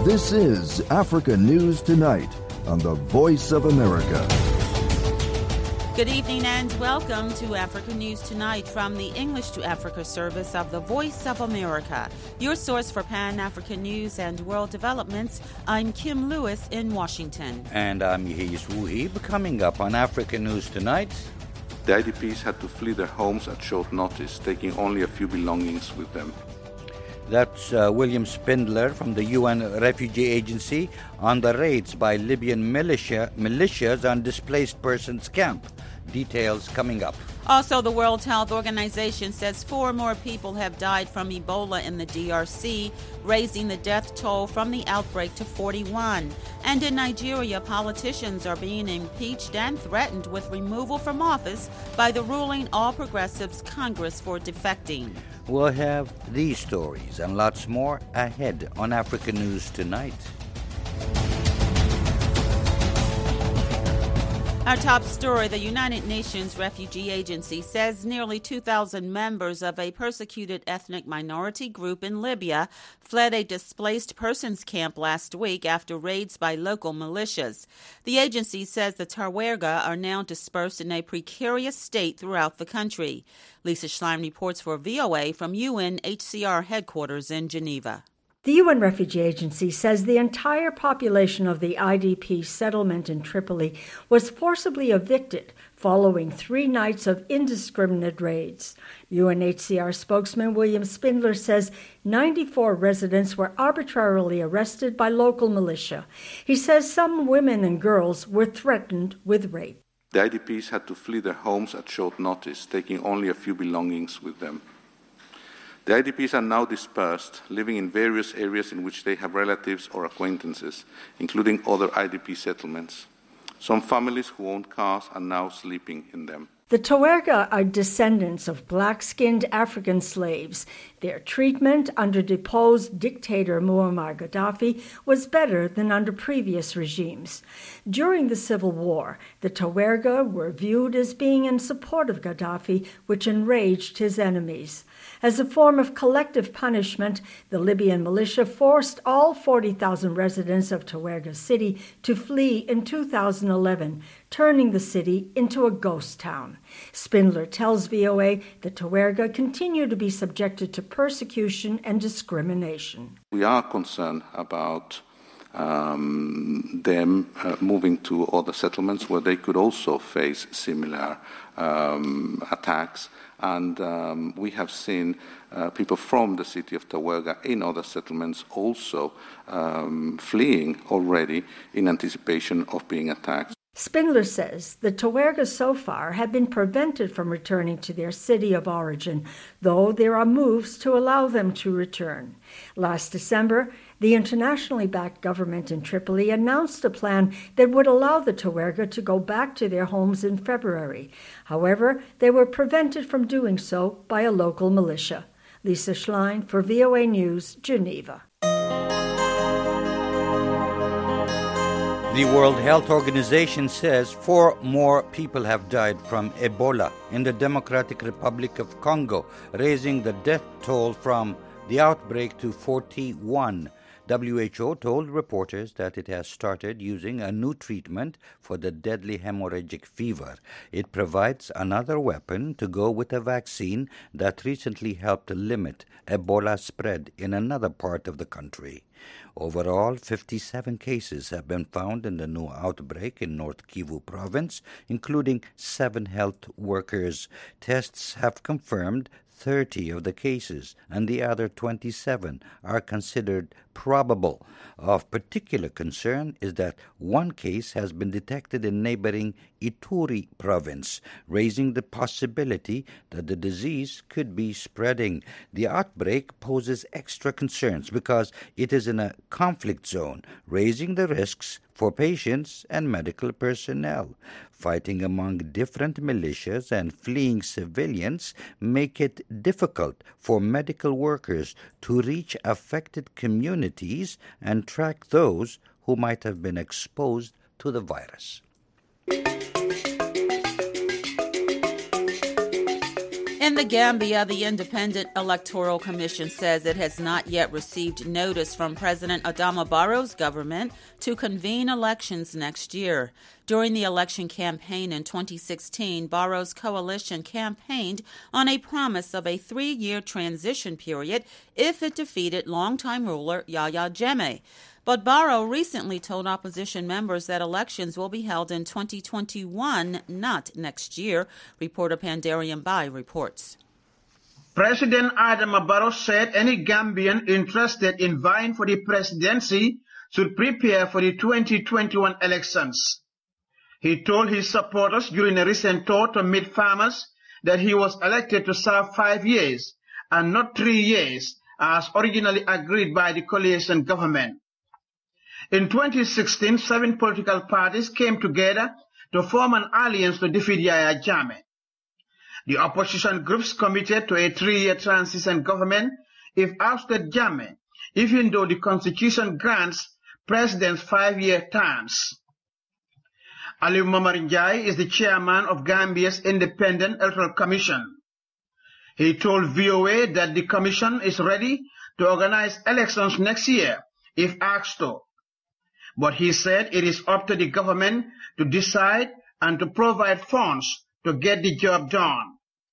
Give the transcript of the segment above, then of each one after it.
This is Africa News Tonight on the Voice of America. Good evening and welcome to Africa News Tonight from the English to Africa service of the Voice of America, your source for Pan-African news and world developments. I'm Kim Lewis in Washington. And I'm Yehis Wuhib. Coming up on Africa News Tonight, the IDPs had to flee their homes at short notice, taking only a few belongings with them. That's William Spindler from the UN Refugee Agency on the raids by Libyan militias on displaced persons camp. Details coming up. Also, the World Health Organization says 4 more people have died from Ebola in the DRC, raising the death toll from the outbreak to 41. And in Nigeria, politicians are being impeached and threatened with removal from office by the ruling All Progressives Congress for defecting. We'll have these stories and lots more ahead on Africa News Tonight. Our top story, the United Nations Refugee Agency says nearly 2,000 members of a persecuted ethnic minority group in Libya fled a displaced persons camp last week after raids by local militias. The agency says the Tuarega are now dispersed in a precarious state throughout the country. Lisa Schlein reports for VOA from UNHCR headquarters in Geneva. The UN Refugee Agency says the entire population of the IDP settlement in Tripoli was forcibly evicted following 3 nights of indiscriminate raids. UNHCR spokesman William Spindler says 94 residents were arbitrarily arrested by local militia. He says some women and girls were threatened with rape. The IDPs had to flee their homes at short notice, taking only a few belongings with them. The IDPs are now dispersed, living in various areas in which they have relatives or acquaintances, including other IDP settlements. Some families who own cars are now sleeping in them. The Tuarega are descendants of black-skinned African slaves. Their treatment under deposed dictator Muammar Gaddafi was better than under previous regimes. During the civil war, the Tuarega were viewed as being in support of Gaddafi, which enraged his enemies. As a form of collective punishment, the Libyan militia forced all 40,000 residents of Tuarega City to flee in 2011, turning the city into a ghost town. Spindler tells VOA the Tuarega continue to be subjected to persecution and discrimination. We are concerned about them moving to other settlements where they could also face similar attacks. And we have seen people from the city of Tuarega in other settlements also fleeing already in anticipation of being attacked. Spindler says the Tuarega so far have been prevented from returning to their city of origin, though there are moves to allow them to return. Last December, the internationally backed government in Tripoli announced a plan that would allow the Tuarega to go back to their homes in February. However, they were prevented from doing so by a local militia. Lisa Schlein for VOA News, Geneva. The World Health Organization says 4 more people have died from Ebola in the Democratic Republic of Congo, raising the death toll from the outbreak to 41. WHO told reporters that it has started using a new treatment for the deadly hemorrhagic fever. It provides another weapon to go with a vaccine that recently helped limit Ebola spread in another part of the country. Overall, 57 cases have been found in the new outbreak in North Kivu province, including 7 health workers. Tests have confirmed 30 of the cases, and the other 27 are considered probable. Of particular concern is that 1 case has been detected in neighboring Ituri province, raising the possibility that the disease could be spreading. The outbreak poses extra concerns because it is in a conflict zone, raising the risks for patients and medical personnel. Fighting among different militias and fleeing civilians make it difficult for medical workers to reach affected communities and track those who might have been exposed to the virus. In the Gambia, the Independent Electoral Commission says it has not yet received notice from President Adama Barrow's government to convene elections next year. During the election campaign in 2016, Barrow's coalition campaigned on a promise of a 3-year transition period if it defeated longtime ruler Yahya Jammeh. But Barrow recently told opposition members that elections will be held in 2021, not next year. Reporter Pandarian Bai reports. President Adama Barrow said any Gambian interested in vying for the presidency should prepare for the 2021 elections. He told his supporters during a recent tour to meet farmers that he was elected to serve 5 years and not 3 years as originally agreed by the coalition government. In 2016, 7 political parties came together to form an alliance to defeat Yahya Jammeh. The opposition groups committed to a 3-year transition government if ousted Jammeh, even though the constitution grants presidents 5-year terms. Aliu Momar Njai is the chairman of Gambia's Independent Electoral Commission. He told VOA that the commission is ready to organize elections next year if asked to. But he said it is up to the government to decide and to provide funds to get the job done.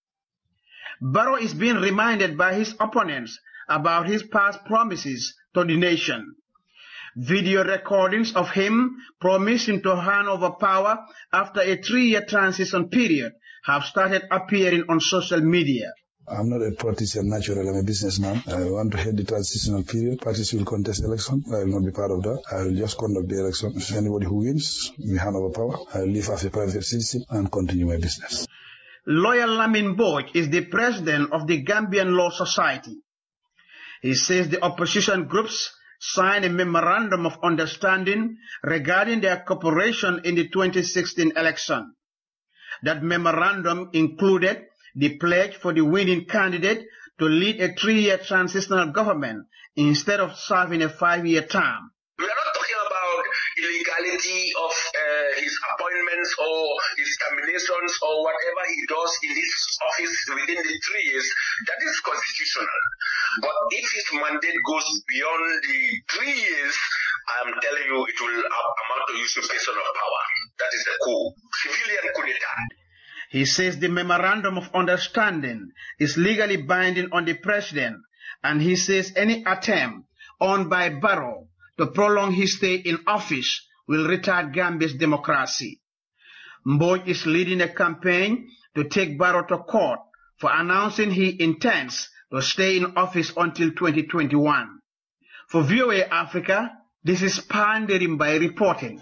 Barrow is being reminded by his opponents about his past promises to the nation. Video recordings of him promising to hand over power after a 3-year transition period have started appearing on social media. I'm not a politician naturally, I'm a businessman. I want to head the transitional period. Parties will contest election. I will not be part of that. I will just conduct the election. Anybody who wins, we hand over power. I will live as a private citizen and continue my business. Lawyer Lamin Boj is the president of the Gambian Law Society. He says the opposition groups signed a memorandum of understanding regarding their cooperation in the 2016 election. That memorandum included the pledge for the winning candidate to lead a 3-year transitional government instead of serving a 5-year term. We are not talking about illegality of his appointments or his terminations or whatever he does in his office within the 3 years. That is constitutional. But if his mandate goes beyond the 3 years, I'm telling you, it will amount to usurpation of power. That is a coup, civilian coup d'etat. He says the memorandum of understanding is legally binding on the president, and he says any attempt on by Barrow to prolong his stay in office will retard Gambia's democracy. Mboj is leading a campaign to take Barrow to court for announcing he intends to stay in office until 2021. For VOA Africa, this is Pandarian Bai reporting.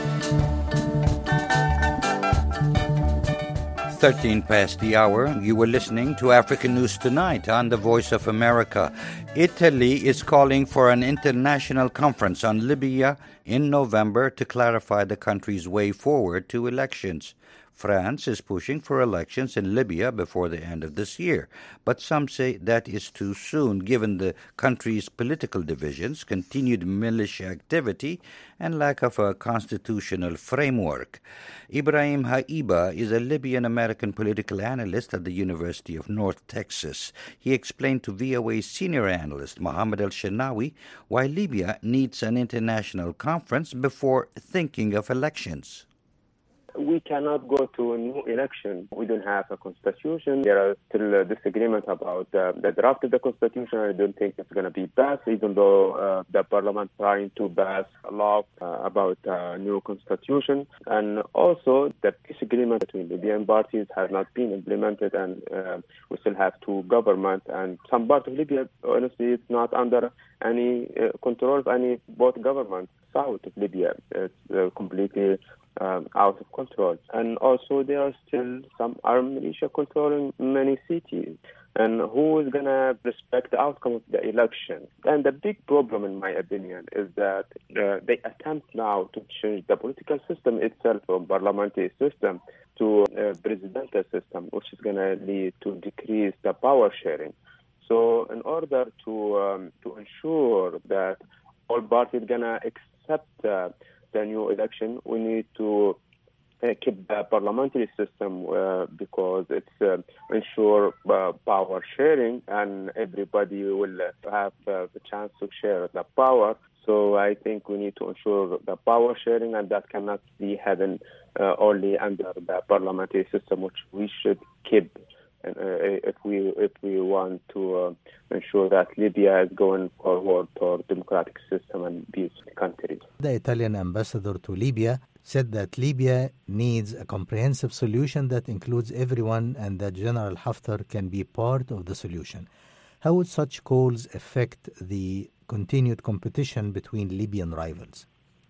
13 past the hour. You were listening to African News Tonight on the Voice of America. Italy is calling for an international conference on Libya in November to clarify the country's way forward to elections. France is pushing for elections in Libya before the end of this year, but some say that is too soon given the country's political divisions, continued militia activity, and lack of a constitutional framework. Ibrahim Haiba is a Libyan-American political analyst at the University of North Texas. He explained to VOA senior analyst Mohammed El-Shenawi why Libya needs an international conference before thinking of elections. We cannot go to a new election. We don't have a constitution. There are still disagreements about the draft of the constitution. I don't think it's going to be passed, even though the parliament is trying to pass a law about a new constitution. And also, the peace agreement between Libyan parties has not been implemented, and we still have two governments. And some part of Libya, honestly, it's not under any control of any both governments. South of Libya, it's completely out of control. And also there are still some armed militia controlling many cities. And who is going to respect the outcome of the election? And the big problem, in my opinion, is that they attempt now to change the political system itself from parliamentary system to a presidential system, which is going to lead to decrease the power sharing. So in order to ensure that all parties are going to accept the new election, we need to keep the parliamentary system because it's ensure power sharing, and everybody will have the chance to share the power. So I think we need to ensure the power sharing, and that cannot be happened only under the parliamentary system, which we should keep if we want to ensure that Libya is going forward toward democratic system and peaceful country. The Italian ambassador to Libya said that Libya needs a comprehensive solution that includes everyone and that General Haftar can be part of the solution. How would such calls affect the continued competition between Libyan rivals?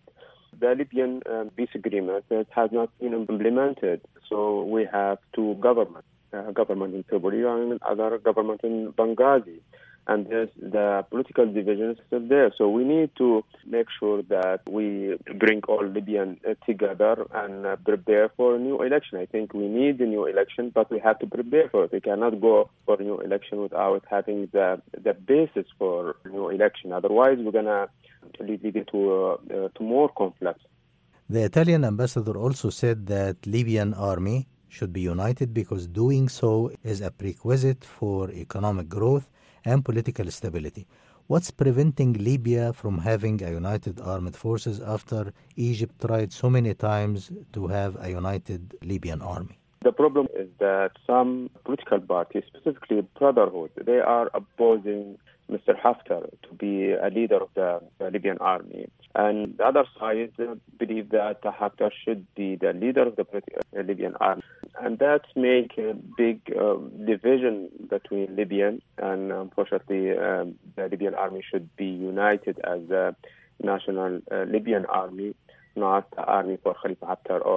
The Libyan peace agreement has not been implemented, so we have two governments, a government in Tripoli and another government in Benghazi. And the political division is still there. So we need to make sure that we bring all Libyans together and prepare for a new election. I think we need a new election, but we have to prepare for it. We cannot go for a new election without having the basis for a new election. Otherwise, we're going to lead Libya to more conflicts. The Italian ambassador also said that Libyan army should be united because doing so is a prerequisite for economic growth and political stability. What's preventing Libya from having a united armed forces after Egypt tried so many times to have a united Libyan army? The problem is that some political parties, specifically Brotherhood, they are opposing Mr. Haftar to be a leader of the Libyan army. And the other side believe that Haftar should be the leader of the Libyan army. And that makes a big division between Libyan, and unfortunately the Libyan army should be united as a national Libyan army, not army for Khalifa Haftar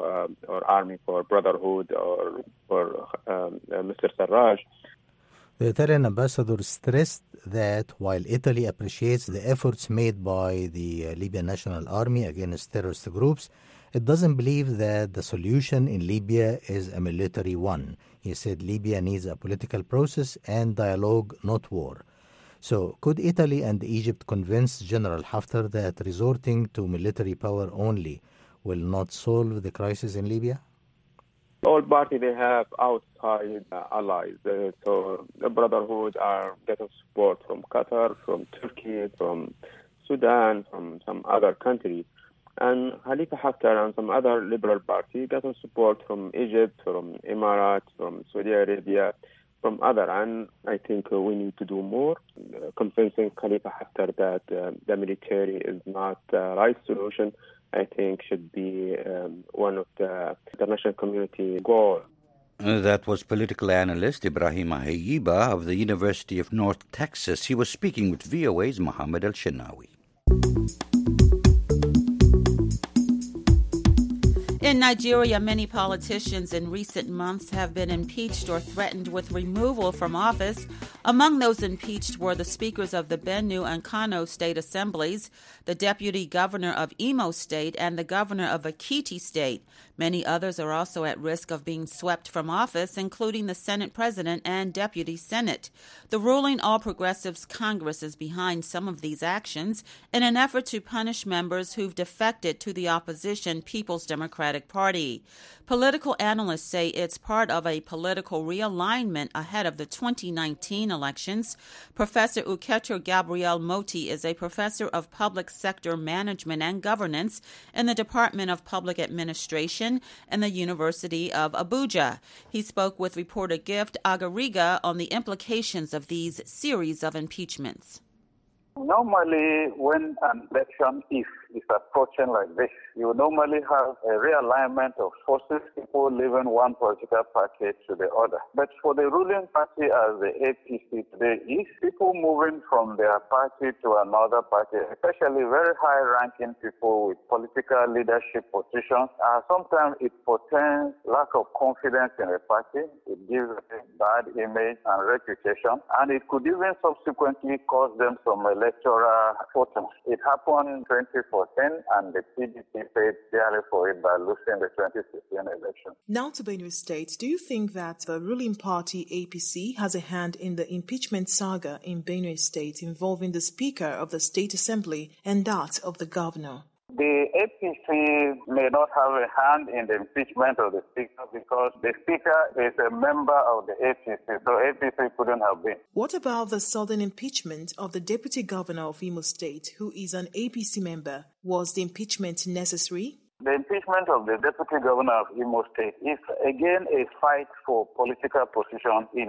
or army for Brotherhood or for Mr. Sarraj. The Italian ambassador stressed that while Italy appreciates the efforts made by the Libyan National Army against terrorist groups, it doesn't believe that the solution in Libya is a military one. He said Libya needs a political process and dialogue, not war. So could Italy and Egypt convince General Haftar that resorting to military power only will not solve the crisis in Libya? All parties, they have outside allies. So the Brotherhood are getting support from Qatar, from Turkey, from Sudan, from some other countries. And Khalifa Haftar and some other liberal parties getting support from Egypt, from Emirates, from Saudi Arabia, from other. And I think we need to do more, convincing Khalifa Haftar that the military is not the right solution. I think should be one of the international community goals. That was political analyst Ibrahim Hayiba of the University of North Texas. He was speaking with VOA's Mohammed Al-Shinawi. In Nigeria, many politicians in recent months have been impeached or threatened with removal from office. Among those impeached were the speakers of the Benue and Kano state assemblies, the deputy governor of Imo State, and the governor of Ekiti State. Many others are also at risk of being swept from office, including the Senate president and deputy Senate. The ruling All Progressives Congress is behind some of these actions in an effort to punish members who've defected to the opposition People's Democratic Party. Political analysts say it's part of a political realignment ahead of the 2019 elections. Professor Uketo Gabriel Moti is a professor of public sector management and governance in the Department of Public Administration and the University of Abuja. He spoke with reporter Gift Agariga on the implications of these series of impeachments. Normally, when an election is approaching like this, you normally have a realignment of forces, people leaving one political party to the other. But for the ruling party as the APC today is people moving from their party to another party, especially very high-ranking people with political leadership positions. Sometimes it portends lack of confidence in the party. It gives a bad image and reputation, and it could even subsequently cause them some electoral voting. It happened in 2014, and the PDP paid dearly for it by losing the 2016 election. Now to Benue State, do you think that the ruling party APC has a hand in the impeachment saga in Benue State involving the Speaker of the State Assembly and that of the governor? the APC may not have a hand in the impeachment of the Speaker because the Speaker is a member of the APC, so APC couldn't have been. What about the sudden impeachment of the Deputy Governor of Imo State, who is an APC member? Was the impeachment necessary? The impeachment of the Deputy Governor of Imo State is again a fight for political position in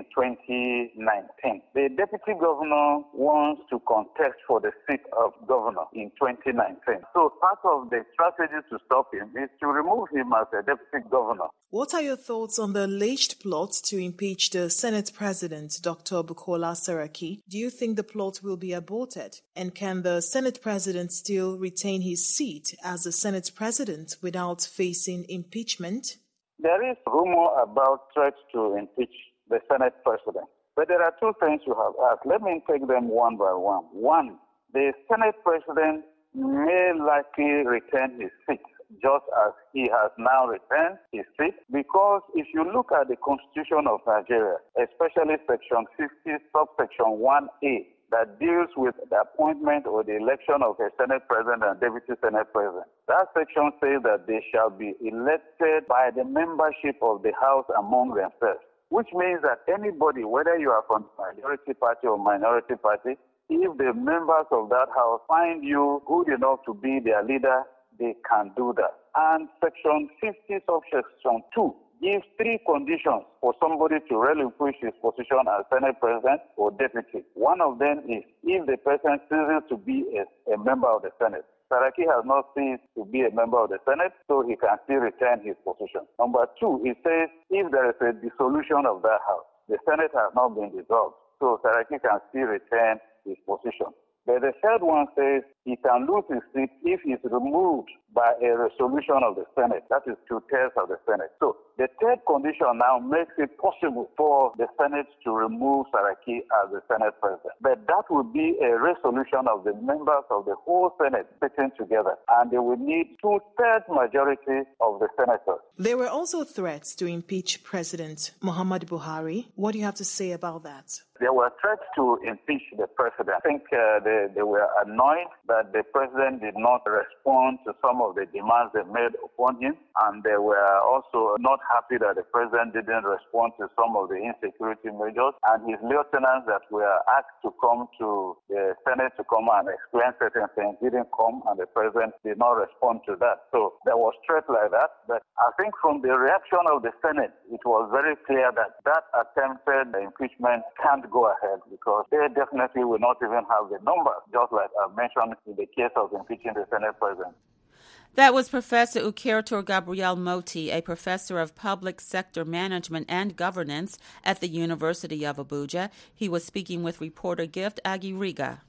2019. The Deputy Governor wants to contest for the seat of Governor in 2019. So part of the strategy to stop him is to remove him as a Deputy Governor. What are your thoughts on the alleged plot to impeach the Senate President, Dr. Bukola Saraki? Do you think the plot will be aborted? And can the Senate President still retain his seat as the Senate President without facing impeachment? There is rumor about threats to impeach the Senate President. But there are two things you have asked. Let me take them one by one. One, the Senate President may likely retain his seat, just as he has now retained his seat, because if you look at the Constitution of Nigeria, especially Section 50, subsection 1A, that deals with the appointment or the election of a Senate President and Deputy Senate President. That section says that they shall be elected by the membership of the House among themselves, which means that anybody, whether you are from majority party or minority party, if the members of that House find you good enough to be their leader, they can do that. And Section 50, subsection 2, gives three conditions for somebody to relinquish his position as Senate President or Deputy. One of them is if the person ceases to be a member of the Senate. Saraki has not ceased to be a member of the Senate, so he can still retain his position. Number two, he says if there is a dissolution of that House, the Senate has not been dissolved, so Saraki can still retain his position. But the third one says he can lose his seat if he's removed by a resolution of the Senate. That is 2/3 of the Senate. So the third condition now makes it possible for the Senate to remove Saraki as the Senate President. But that would be a resolution of the members of the whole Senate sitting together, and they would need 2/3 majority of the senators. There were also threats to impeach President Muhammadu Buhari. What do you have to say about that? There were threats to impeach the president. I think they were annoyed that the president did not respond to some of the demands they made upon him, and they were also not happy that the president didn't respond to some of the insecurity measures, and his lieutenants that were asked to come to the Senate to come and explain certain things didn't come, and the president did not respond to that. So there was threat like that, but I think from the reaction of the Senate, it was very clear that that attempted impeachment can't go ahead because they definitely will not even have the numbers, just like I mentioned in the case of impeaching the Senate President. That was Professor Ukertor Gabriel Moti, a professor of public sector management and governance at the University of Abuja. He was speaking with reporter Gift Agiriga.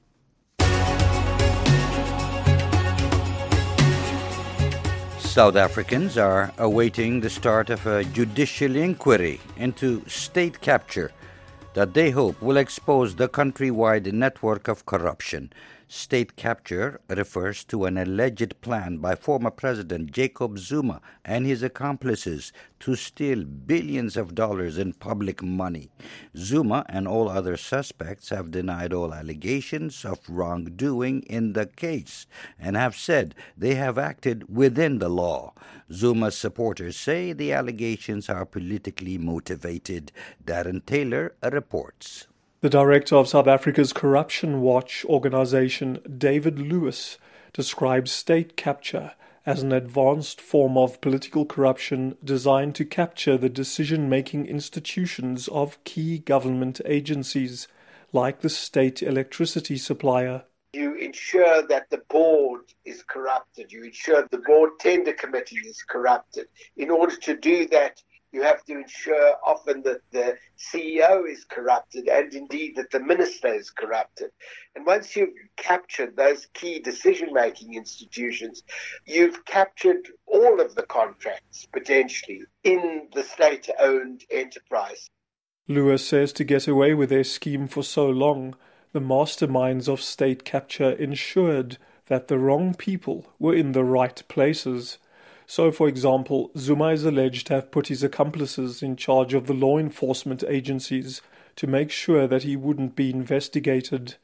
South Africans are awaiting the start of a judicial inquiry into state capture that they hope will expose the countrywide network of corruption. State capture refers to an alleged plan by former President Jacob Zuma and his accomplices to steal billions of dollars in public money. Zuma and all other suspects have denied all allegations of wrongdoing in the case and have said they have acted within the law. Zuma's supporters say the allegations are politically motivated. Darren Taylor reports. The director of South Africa's Corruption Watch organization, David Lewis, describes state capture as an advanced form of political corruption designed to capture the decision-making institutions of key government agencies, like the state electricity supplier. You ensure that the board is corrupted. You ensure the board tender committee is corrupted. In order to do that, you have to ensure often that the CEO is corrupted and indeed that the minister is corrupted. And once you've captured those key decision-making institutions, you've captured all of the contracts, potentially, in the state-owned enterprise. Lewis says to get away with their scheme for so long, the masterminds of state capture ensured that the wrong people were in the right places. So, for example, Zuma is alleged to have put his accomplices in charge of the law enforcement agencies to make sure that he wouldn't be investigated.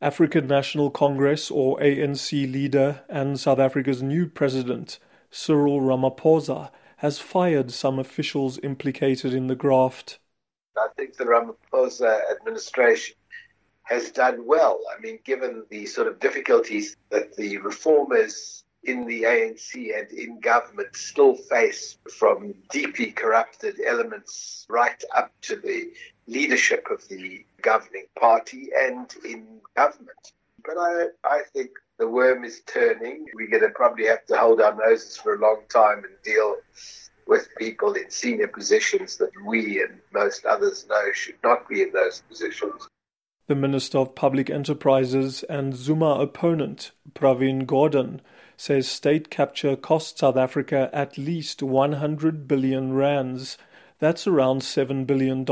African National Congress, or ANC, leader and South Africa's new president, Cyril Ramaphosa, has fired some officials implicated in the graft. I think the Ramaphosa administration has done well. I mean, given the sort of difficulties that the reformers in the ANC and in government still face from deeply corrupted elements right up to the leadership of the governing party and in government. But I think the worm is turning. We're going to probably have to hold our noses for a long time and deal with people in senior positions that we and most others know should not be in those positions. The Minister of Public Enterprises and Zuma opponent, Pravin Gordhan, says state capture cost South Africa at least 100 billion rands. That's around $7 billion.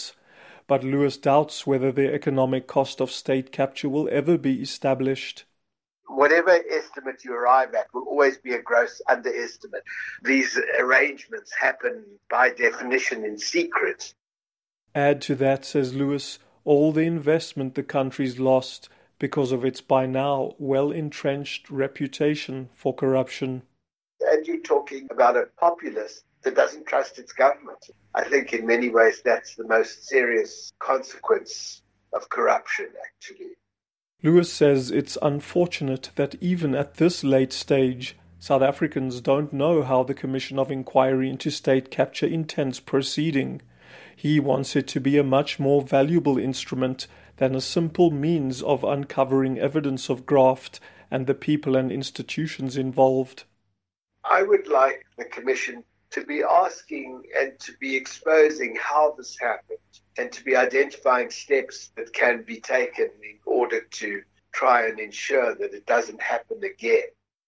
But Lewis doubts whether the economic cost of state capture will ever be established. Whatever estimate you arrive at will always be a gross underestimate. These arrangements happen by definition in secret. Add to that, says Lewis, all the investment the country's lost because of its by now well-entrenched reputation for corruption. And you're talking about a populace that doesn't trust its government. I think in many ways that's the most serious consequence of corruption, actually. Lewis says it's unfortunate that even at this late stage, South Africans don't know how the Commission of Inquiry into State Capture intends proceeding. He wants it to be a much more valuable instrument than a simple means of uncovering evidence of graft and the people and institutions involved. I would like the Commission to be asking and to be exposing how this happened and to be identifying steps that can be taken in order to try and ensure that it doesn't happen again.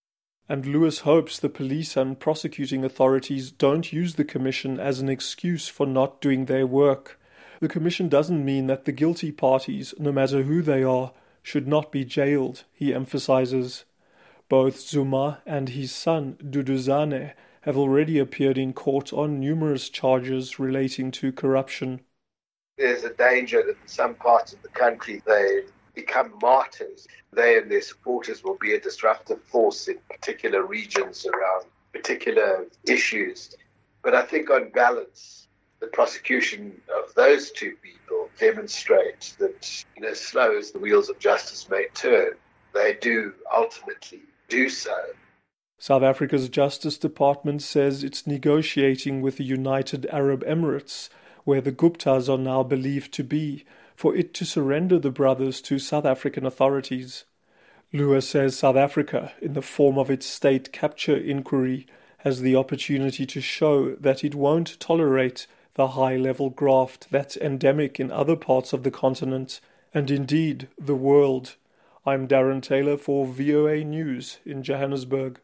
And Lewis hopes the police and prosecuting authorities don't use the Commission as an excuse for not doing their work. The Commission doesn't mean that the guilty parties, no matter who they are, should not be jailed, he emphasizes. Both Zuma and his son, Duduzane, have already appeared in court on numerous charges relating to corruption. There's a danger that in some parts of the country they become martyrs. They and their supporters will be a disruptive force in particular regions around particular issues. But I think on balance, the prosecution of those two people demonstrates that, slow as the wheels of justice may turn, they do ultimately do so. South Africa's Justice Department says it's negotiating with the United Arab Emirates, where the Guptas are now believed to be, for it to surrender the brothers to South African authorities. Lewis says South Africa, in the form of its state capture inquiry, has the opportunity to show that it won't tolerate the high-level graft that's endemic in other parts of the continent, and indeed the world. I'm Darren Taylor for VOA News in Johannesburg.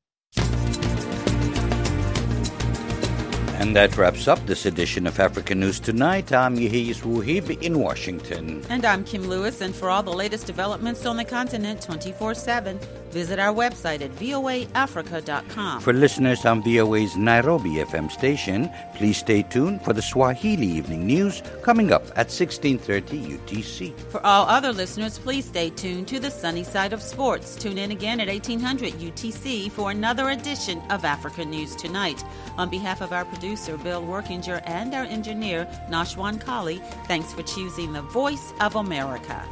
And that wraps up this edition of Africa News Tonight. I'm Yehis Wuhib in Washington. And I'm Kim Lewis. And for all the latest developments on the continent 24/7, visit our website at voaafrica.com. For listeners on VOA's Nairobi FM station, please stay tuned for the Swahili Evening News coming up at 16:30 UTC. For all other listeners, please stay tuned to the sunny side of sports. Tune in again at 1800 UTC for another edition of Africa News Tonight. On behalf of our producer, Bill Workinger, and our engineer, Nashwan Kali, thanks for choosing the Voice of America.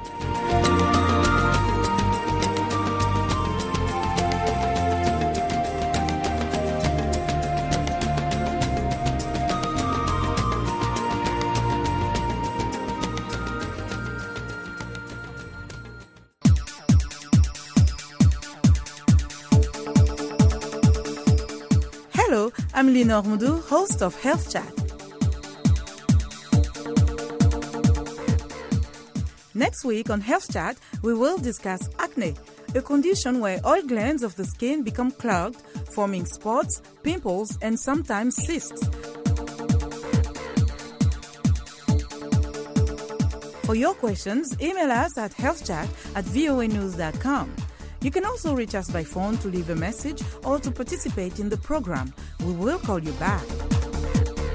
Hello, I'm Lenore Moudou, host of Health Chat. Next week on Health Chat, we will discuss acne, a condition where oil glands of the skin become clogged, forming spots, pimples, and sometimes cysts. For your questions, email us at healthchat@voanews.com. You can also reach us by phone to leave a message or to participate in the program. We will call you back.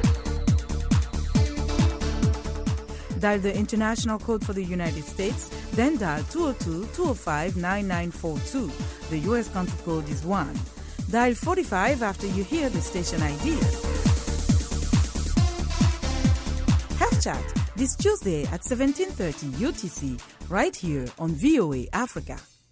Dial the international code for the United States Then dial 202-205-9942. The U.S. country code is 1. Dial 45 after you hear the station ID. Health Chat, this Tuesday at 17:30 UTC, right here on VOA Africa.